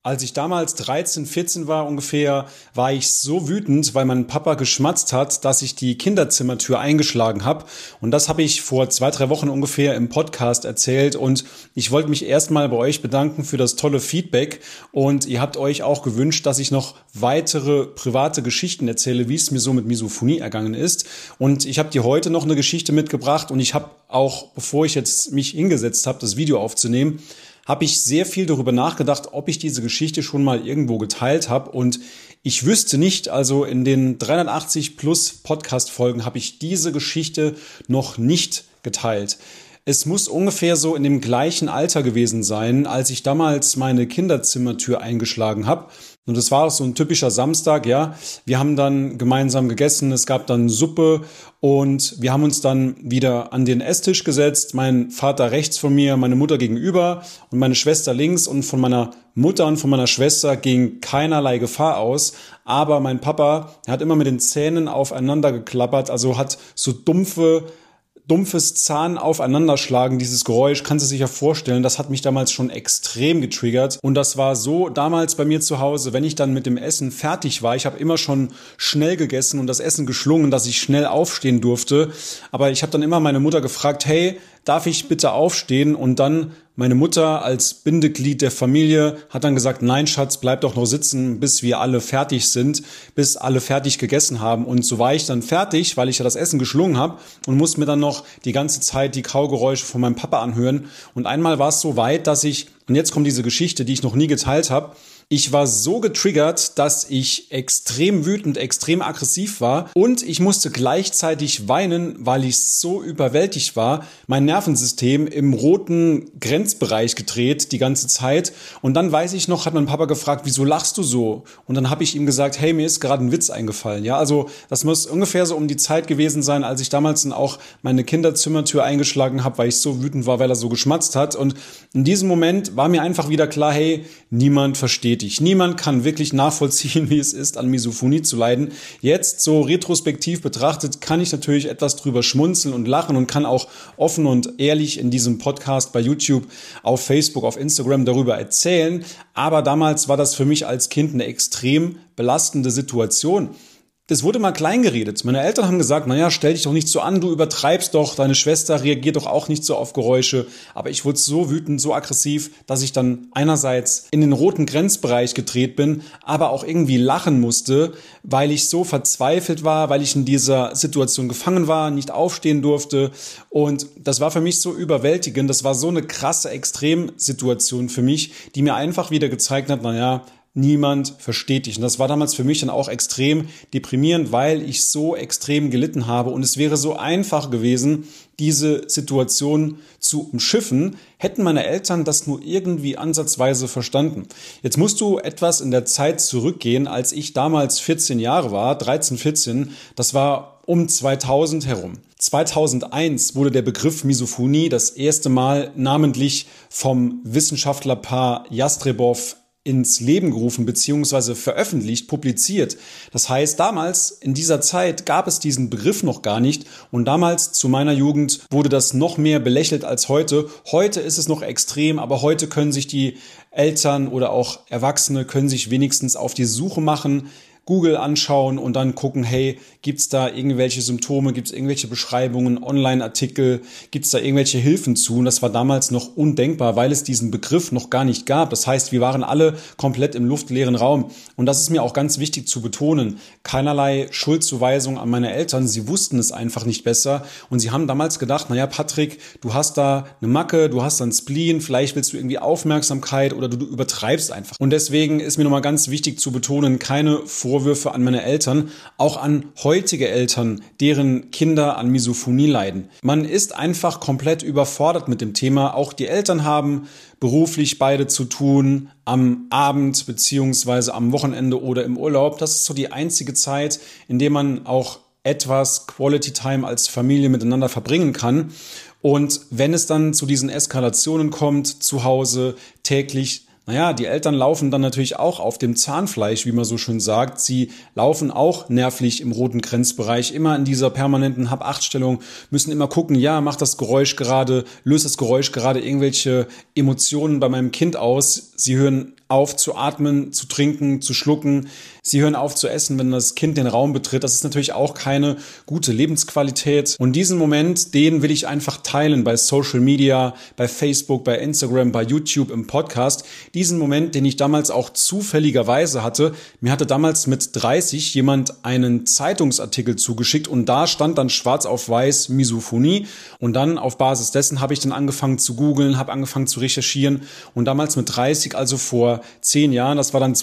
Als ich damals 13, 14 war ungefähr, war ich so wütend, weil mein Papa geschmatzt hat, dass ich die Kinderzimmertür eingeschlagen habe. Und das habe ich vor 2, 3 Wochen ungefähr im Podcast erzählt. Und ich wollte mich erstmal bei euch bedanken für das tolle Feedback. Und ihr habt euch auch gewünscht, dass ich noch weitere private Geschichten erzähle, wie es mir so mit Misophonie ergangen ist. Und ich habe dir heute noch eine Geschichte mitgebracht. Und ich habe auch, bevor ich jetzt mich hingesetzt habe, das Video aufzunehmen, habe ich sehr viel darüber nachgedacht, ob ich diese Geschichte schon mal irgendwo geteilt habe. Und ich wüsste nicht, also in den 380 plus Podcast-Folgen habe ich diese Geschichte noch nicht geteilt. Es muss ungefähr so in dem gleichen Alter gewesen sein, als ich damals meine Kinderzimmertür eingeschlagen habe. Und das war auch so ein typischer Samstag, ja. Wir haben dann gemeinsam gegessen, es gab dann Suppe und wir haben uns dann wieder an den Esstisch gesetzt. Mein Vater rechts von mir, meine Mutter gegenüber und meine Schwester links. Und von meiner Mutter und von meiner Schwester ging keinerlei Gefahr aus. Aber mein Papa, er hat immer mit den Zähnen aufeinander geklappert, also hat so dumpfes Zahn aufeinanderschlagen, dieses Geräusch, kannst du sich ja vorstellen, das hat mich damals schon extrem getriggert. Und das war so damals bei mir zu Hause, wenn ich dann mit dem Essen fertig war, ich habe immer schon schnell gegessen und das Essen geschlungen, dass ich schnell aufstehen durfte. Aber ich habe dann immer meine Mutter gefragt, hey, darf ich bitte aufstehen? Und dann meine Mutter als Bindeglied der Familie hat dann gesagt, nein, Schatz, bleib doch noch sitzen, bis wir alle fertig sind, bis alle fertig gegessen haben. Und so war ich dann fertig, weil ich ja das Essen geschlungen habe und musste mir dann noch die ganze Zeit die Kaugeräusche von meinem Papa anhören. Und einmal war es so weit, dass und jetzt kommt diese Geschichte, die ich noch nie geteilt habe, ich war so getriggert, dass ich extrem wütend, extrem aggressiv war und ich musste gleichzeitig weinen, weil ich so überwältigt war. Mein Nervensystem im roten Grenzbereich gedreht die ganze Zeit und dann weiß ich noch, hat mein Papa gefragt, wieso lachst du so? Und dann habe ich ihm gesagt, hey, mir ist gerade ein Witz eingefallen. Ja, also das muss ungefähr so um die Zeit gewesen sein, als ich damals dann auch meine Kinderzimmertür eingeschlagen habe, weil ich so wütend war, weil er so geschmatzt hat. Und in diesem Moment war mir einfach wieder klar, hey, niemand versteht dich. Niemand kann wirklich nachvollziehen, wie es ist, an Misophonie zu leiden. Jetzt, so retrospektiv betrachtet, kann ich natürlich etwas drüber schmunzeln und lachen und kann auch offen und ehrlich in diesem Podcast bei YouTube, auf Facebook, auf Instagram darüber erzählen. Aber damals war das für mich als Kind eine extrem belastende Situation. Das wurde mal klein geredet. Meine Eltern haben gesagt, naja, stell dich doch nicht so an, du übertreibst doch, deine Schwester reagiert doch auch nicht so auf Geräusche. Aber ich wurde so wütend, so aggressiv, dass ich dann einerseits in den roten Grenzbereich gedreht bin, aber auch irgendwie lachen musste, weil ich so verzweifelt war, weil ich in dieser Situation gefangen war, nicht aufstehen durfte. Und das war für mich so überwältigend. Das war so eine krasse Extremsituation für mich, die mir einfach wieder gezeigt hat, naja, niemand versteht dich. Und das war damals für mich dann auch extrem deprimierend, weil ich so extrem gelitten habe. Und es wäre so einfach gewesen, diese Situation zu umschiffen, hätten meine Eltern das nur irgendwie ansatzweise verstanden. Jetzt musst du etwas in der Zeit zurückgehen, als ich damals 14 Jahre war, 13, 14, das war um 2000 herum. 2001 wurde der Begriff Misophonie das erste Mal namentlich vom Wissenschaftlerpaar Jastrebow ins Leben gerufen bzw. veröffentlicht, publiziert. Das heißt, damals, in dieser Zeit, gab es diesen Begriff noch gar nicht und damals, zu meiner Jugend, wurde das noch mehr belächelt als heute. Heute ist es noch extrem, aber heute können sich die Eltern oder auch Erwachsene können sich wenigstens auf die Suche machen, Google anschauen und dann gucken, hey, gibt's da irgendwelche Symptome, gibt's irgendwelche Beschreibungen, Online-Artikel, gibt's da irgendwelche Hilfen zu? Und das war damals noch undenkbar, weil es diesen Begriff noch gar nicht gab. Das heißt, wir waren alle komplett im luftleeren Raum. Und das ist mir auch ganz wichtig zu betonen. Keinerlei Schuldzuweisung an meine Eltern. Sie wussten es einfach nicht besser. Und sie haben damals gedacht, naja, Patrick, du hast da eine Macke, du hast da einen Spleen, vielleicht willst du irgendwie Aufmerksamkeit oder du übertreibst einfach. Und deswegen ist mir nochmal ganz wichtig zu betonen, keine Vorwürfe an meine Eltern, auch an heutige Eltern, deren Kinder an Misophonie leiden. Man ist einfach komplett überfordert mit dem Thema. Auch die Eltern haben beruflich beide zu tun, am Abend beziehungsweise am Wochenende oder im Urlaub. Das ist so die einzige Zeit, in der man auch etwas Quality Time als Familie miteinander verbringen kann. Und wenn es dann zu diesen Eskalationen kommt, zu Hause, täglich, naja, die Eltern laufen dann natürlich auch auf dem Zahnfleisch, wie man so schön sagt. Sie laufen auch nervlich im roten Grenzbereich, immer in dieser permanenten Hab-Acht-Stellung, müssen immer gucken, ja, macht das Geräusch gerade, löst das Geräusch gerade irgendwelche Emotionen bei meinem Kind aus. Sie hören auf zu atmen, zu trinken, zu schlucken. Sie hören auf zu essen, wenn das Kind den Raum betritt. Das ist natürlich auch keine gute Lebensqualität. Und diesen Moment, den will ich einfach teilen bei Social Media, bei Facebook, bei Instagram, bei YouTube, im Podcast. Diesen Moment, den ich damals auch zufälligerweise hatte. Mir hatte damals mit 30 jemand einen Zeitungsartikel zugeschickt und da stand dann schwarz auf weiß Misophonie. Und dann auf Basis dessen habe ich dann angefangen zu googeln, habe angefangen zu recherchieren. Und damals mit 30, also vor 10 Jahren, das war dann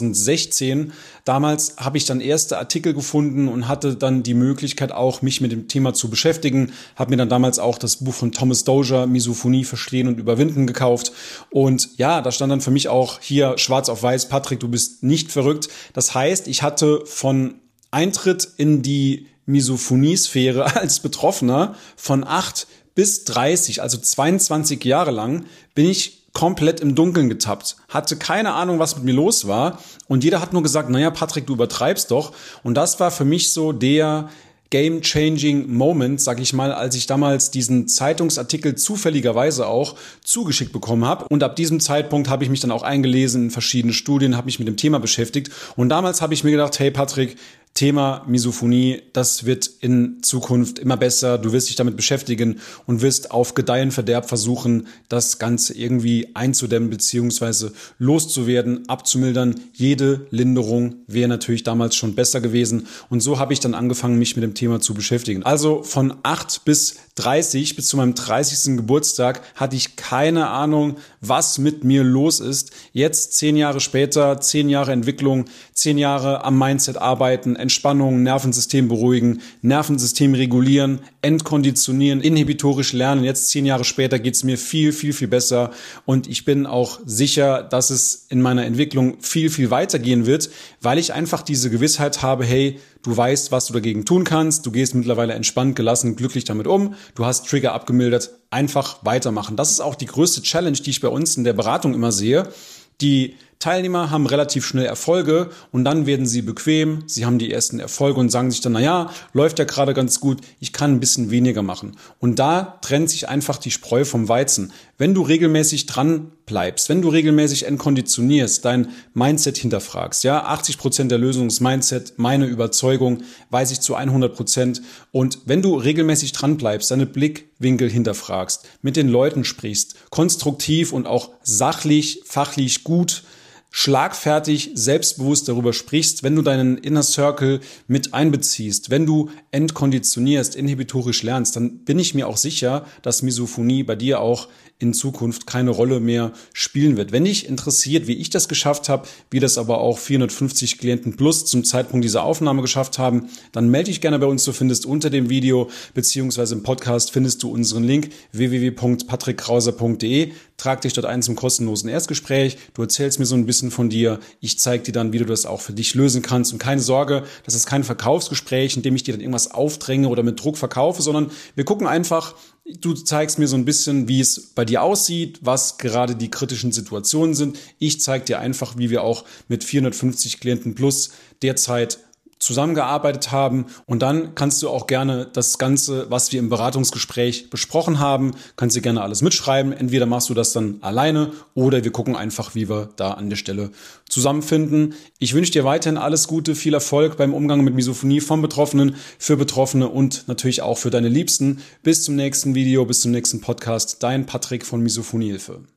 2016, damals habe ich dann erste Artikel gefunden und hatte dann die Möglichkeit auch, mich mit dem Thema zu beschäftigen. Habe mir dann damals auch das Buch von Thomas Dozier, Misophonie verstehen und überwinden, gekauft. Und ja, da stand dann für mich auch hier schwarz auf weiß, Patrick, du bist nicht verrückt. Das heißt, ich hatte von Eintritt in die Misophonie-Sphäre als Betroffener von 8 bis 30, also 22 Jahre lang, bin ich komplett im Dunkeln getappt, hatte keine Ahnung, was mit mir los war und jeder hat nur gesagt, naja, Patrick, du übertreibst doch. Und das war für mich so der game-changing Moment, sag ich mal, als ich damals diesen Zeitungsartikel zufälligerweise auch zugeschickt bekommen habe. Und ab diesem Zeitpunkt habe ich mich dann auch eingelesen in verschiedene Studien, habe mich mit dem Thema beschäftigt. Und damals habe ich mir gedacht, hey Patrick, Thema Misophonie, das wird in Zukunft immer besser. Du wirst dich damit beschäftigen und wirst auf Gedeih und Verderb versuchen, das Ganze irgendwie einzudämmen bzw. loszuwerden, abzumildern. Jede Linderung wäre natürlich damals schon besser gewesen. Und so habe ich dann angefangen, mich mit dem Thema zu beschäftigen. Also von 8 bis 30, bis zu meinem 30. Geburtstag, hatte ich keine Ahnung, was mit mir los ist. Jetzt 10 Jahre später, 10 Jahre Entwicklung, 10 Jahre am Mindset arbeiten, Entspannung, Nervensystem beruhigen, Nervensystem regulieren, entkonditionieren, inhibitorisch lernen. Jetzt 10 Jahre später geht's mir viel, viel, viel besser und ich bin auch sicher, dass es in meiner Entwicklung viel, viel weitergehen wird, weil ich einfach diese Gewissheit habe, hey, du weißt, was du dagegen tun kannst, du gehst mittlerweile entspannt, gelassen, glücklich damit um, du hast Trigger abgemildert, einfach weitermachen. Das ist auch die größte Challenge, die ich bei uns in der Beratung immer sehe. Die Teilnehmer haben relativ schnell Erfolge und dann werden sie bequem, sie haben die ersten Erfolge und sagen sich dann, naja, läuft ja gerade ganz gut, ich kann ein bisschen weniger machen. Und da trennt sich einfach die Spreu vom Weizen. Wenn du regelmäßig dran bleibst, wenn du regelmäßig entkonditionierst, dein Mindset hinterfragst, ja, 80% der Lösung ist Mindset, meine Überzeugung, weiß ich zu 100%. Und wenn du regelmäßig dran bleibst, deine Blickwinkel hinterfragst, mit den Leuten sprichst, konstruktiv und auch sachlich, fachlich gut, schlagfertig, selbstbewusst darüber sprichst, wenn du deinen Inner Circle mit einbeziehst, wenn du entkonditionierst, inhibitorisch lernst, dann bin ich mir auch sicher, dass Misophonie bei dir auch in Zukunft keine Rolle mehr spielen wird. Wenn dich interessiert, wie ich das geschafft habe, wie das aber auch 450 Klienten plus zum Zeitpunkt dieser Aufnahme geschafft haben, dann melde dich gerne bei uns. Du findest unter dem Video beziehungsweise im Podcast findest du unseren Link www.patrickkrauser.de. Trag dich dort ein zum kostenlosen Erstgespräch. Du erzählst mir so ein bisschen von dir. Ich zeige dir dann, wie du das auch für dich lösen kannst. Und keine Sorge, das ist kein Verkaufsgespräch, in dem ich dir dann irgendwas aufdränge oder mit Druck verkaufe, sondern wir gucken einfach, du zeigst mir so ein bisschen, wie es bei dir aussieht, was gerade die kritischen Situationen sind. Ich zeige dir einfach, wie wir auch mit 450 Klienten plus derzeit zusammengearbeitet haben und dann kannst du auch gerne das Ganze, was wir im Beratungsgespräch besprochen haben, kannst du gerne alles mitschreiben. Entweder machst du das dann alleine oder wir gucken einfach, wie wir da an der Stelle zusammenfinden. Ich wünsche dir weiterhin alles Gute, viel Erfolg beim Umgang mit Misophonie von Betroffenen, für Betroffene und natürlich auch für deine Liebsten. Bis zum nächsten Video, bis zum nächsten Podcast. Dein Patrick von Misophoniehilfe.